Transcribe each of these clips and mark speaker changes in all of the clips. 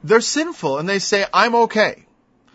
Speaker 1: They're sinful and they say, I'm okay.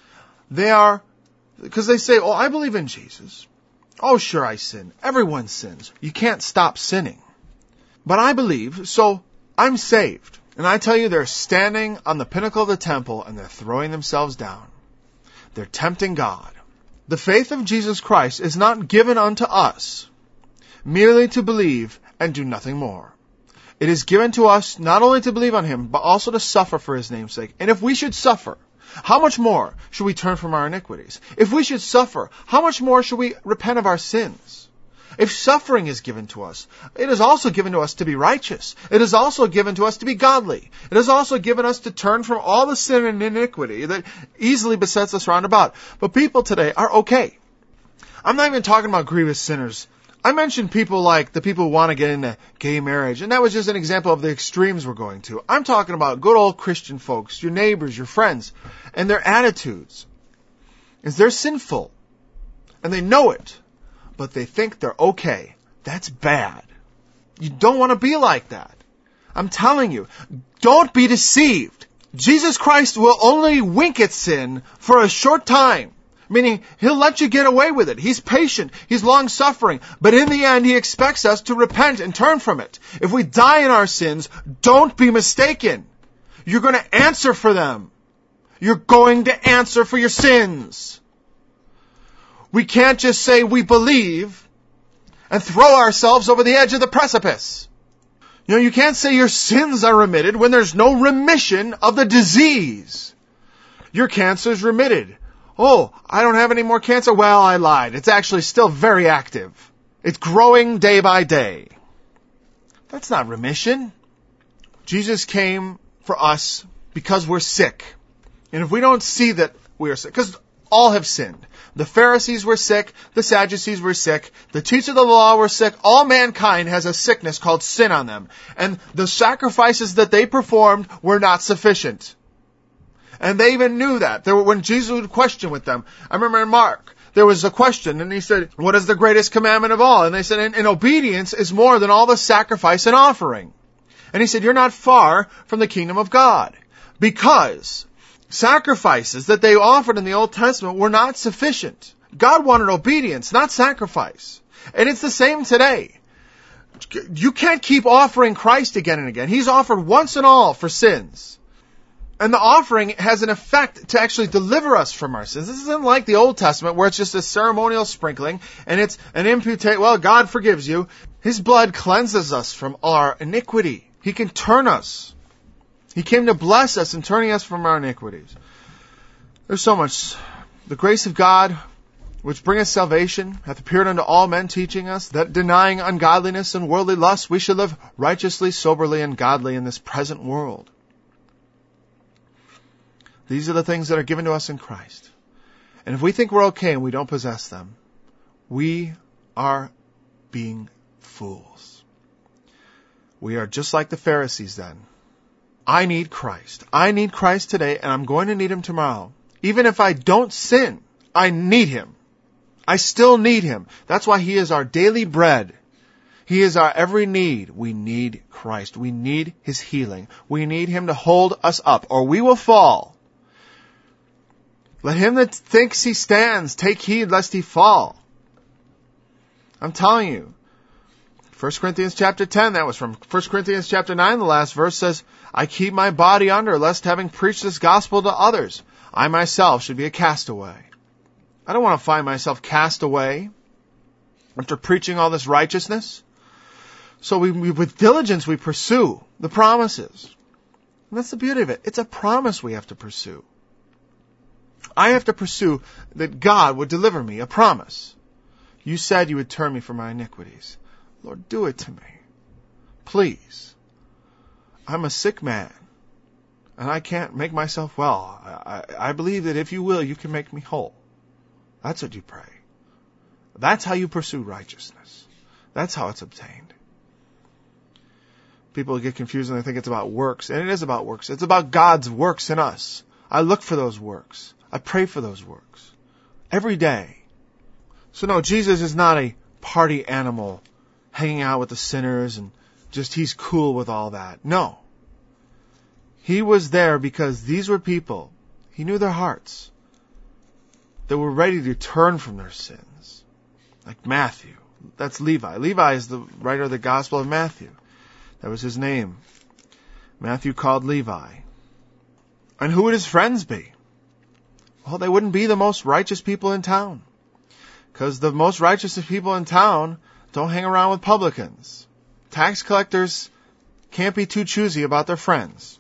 Speaker 1: Because they say, oh, I believe in Jesus. Oh, sure, I sin. Everyone sins. You can't stop sinning. But I believe, so I'm saved. And I tell you, they're standing on the pinnacle of the temple and they're throwing themselves down. They're tempting God. The faith of Jesus Christ is not given unto us merely to believe and do nothing more. It is given to us not only to believe on Him, but also to suffer for His name's sake. And if we should suffer, how much more should we turn from our iniquities? If we should suffer, how much more should we repent of our sins? If suffering is given to us, it is also given to us to be righteous. It is also given to us to be godly. It is also given us to turn from all the sin and iniquity that easily besets us round about. But people today are okay. I'm not even talking about grievous sinners. I mentioned people like the people who want to get into gay marriage, and that was just an example of the extremes we're going to. I'm talking about good old Christian folks, your neighbors, your friends, and their attitudes. Is they're sinful, and they know it, but they think they're okay. That's bad. You don't want to be like that. I'm telling you, don't be deceived. Jesus Christ will only wink at sin for a short time. Meaning, He'll let you get away with it. He's patient. He's long-suffering. But in the end, He expects us to repent and turn from it. If we die in our sins, don't be mistaken. You're going to answer for them. You're going to answer for your sins. We can't just say we believe and throw ourselves over the edge of the precipice. You can't say your sins are remitted when there's no remission of the disease. Your cancer's remitted. Oh, I don't have any more cancer? Well, I lied. It's actually still very active. It's growing day by day. That's not remission. Jesus came for us because we're sick. And if we don't see that we are sick, because all have sinned. The Pharisees were sick. The Sadducees were sick. The teachers of the law were sick. All mankind has a sickness called sin on them. And the sacrifices that they performed were not sufficient. And they even knew that. When Jesus would question with them, I remember in Mark, there was a question, and He said, what is the greatest commandment of all? And they said, and obedience is more than all the sacrifice and offering. And He said, you're not far from the kingdom of God. Because sacrifices that they offered in the Old Testament were not sufficient. God wanted obedience, not sacrifice. And it's the same today. You can't keep offering Christ again and again. He's offered once and all for sins. And the offering has an effect to actually deliver us from our sins. This isn't like the Old Testament where it's just a ceremonial sprinkling and it's an imputation. Well, God forgives you. His blood cleanses us from our iniquity. He can turn us. He came to bless us in turning us from our iniquities. There's so much. The grace of God, which bringeth salvation, hath appeared unto all men, teaching us that denying ungodliness and worldly lust, we should live righteously, soberly, and godly in this present world. These are the things that are given to us in Christ. And if we think we're okay and we don't possess them, we are being fools. We are just like the Pharisees then. I need Christ. I need Christ today, and I'm going to need Him tomorrow. Even if I don't sin, I need Him. I still need Him. That's why He is our daily bread. He is our every need. We need Christ. We need His healing. We need Him to hold us up, or we will fall. Let him that thinks he stands take heed lest he fall. I'm telling you. 1 Corinthians chapter 10, that was from 1 Corinthians chapter 9, the last verse says, I keep my body under, lest having preached this gospel to others, I myself should be a castaway. I don't want to find myself cast away after preaching all this righteousness. So with diligence we pursue the promises. And that's the beauty of it. It's a promise we have to pursue. I have to pursue that God would deliver me, a promise. You said you would turn me from my iniquities. Lord, do it to me. Please. I'm a sick man, and I can't make myself well. I believe that if you will, you can make me whole. That's what you pray. That's how you pursue righteousness. That's how it's obtained. People get confused and they think it's about works, and it is about works. It's about God's works in us. I look for those works. I pray for those works every day. So no, Jesus is not a party animal hanging out with the sinners and just He's cool with all that. No. He was there because these were people, he knew their hearts, that were ready to turn from their sins. Like Matthew. That's Levi. Levi is the writer of the Gospel of Matthew. That was his name. Matthew called Levi. And who would his friends be? Well, they wouldn't be the most righteous people in town. Because the most righteous people in town don't hang around with publicans. Tax collectors can't be too choosy about their friends.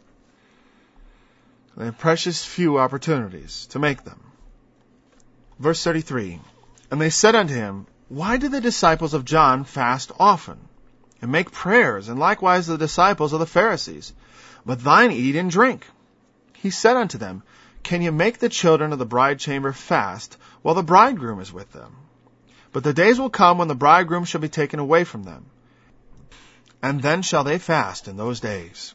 Speaker 1: They have precious few opportunities to make them. Verse 33, and they said unto him, why do the disciples of John fast often, and make prayers, and likewise the disciples of the Pharisees? But thine eat and drink. He said unto them, can you make the children of the bride chamber fast, while the bridegroom is with them? But the days will come when the bridegroom shall be taken away from them. And then shall they fast in those days.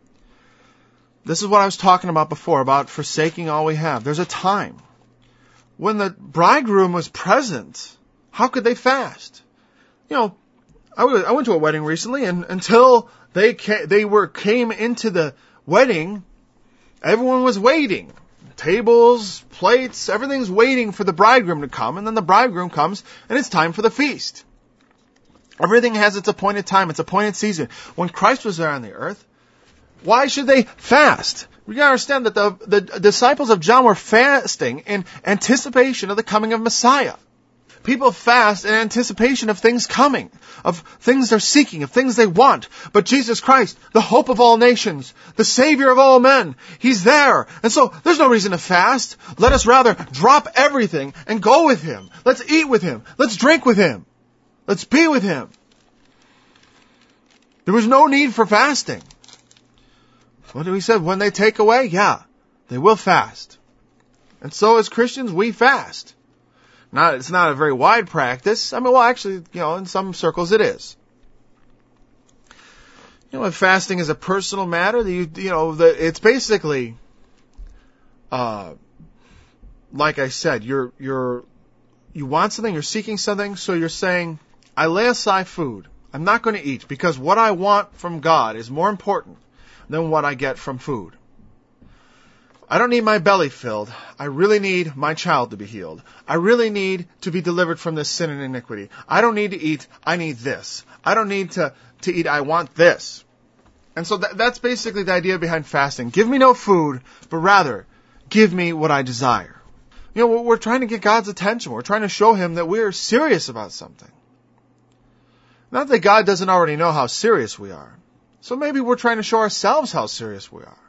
Speaker 1: This is what I was talking about before, about forsaking all we have. There's a time. When the bridegroom was present, how could they fast? You know, I went to a wedding recently, and until they came into the wedding, everyone was waiting. Tables, plates, everything's waiting for the bridegroom to come, and then the bridegroom comes, and it's time for the feast. Everything has its appointed time, its appointed season. When Christ was there on the earth, why should they fast? We gotta understand that the disciples of John were fasting in anticipation of the coming of Messiah. People fast in anticipation of things coming, of things they're seeking, of things they want. But Jesus Christ, the hope of all nations, the Savior of all men, He's there. And so there's no reason to fast. Let us rather drop everything and go with Him. Let's eat with Him. Let's drink with Him. Let's be with Him. There was no need for fasting. What did we say? When they take away, yeah, they will fast. And so as Christians, we fast. It's not a very wide practice. I mean, well, actually, in some circles it is. If fasting is a personal matter, it's basically, like I said, you want something, you're seeking something, so you're saying, I lay aside food. I'm not going to eat because what I want from God is more important than what I get from food. I don't need my belly filled. I really need my child to be healed. I really need to be delivered from this sin and iniquity. I don't need to eat. I need this. I don't need to eat. I want this. And so that's basically the idea behind fasting. Give me no food, but rather give me what I desire. We're trying to get God's attention. We're trying to show Him that we're serious about something. Not that God doesn't already know how serious we are. So maybe we're trying to show ourselves how serious we are.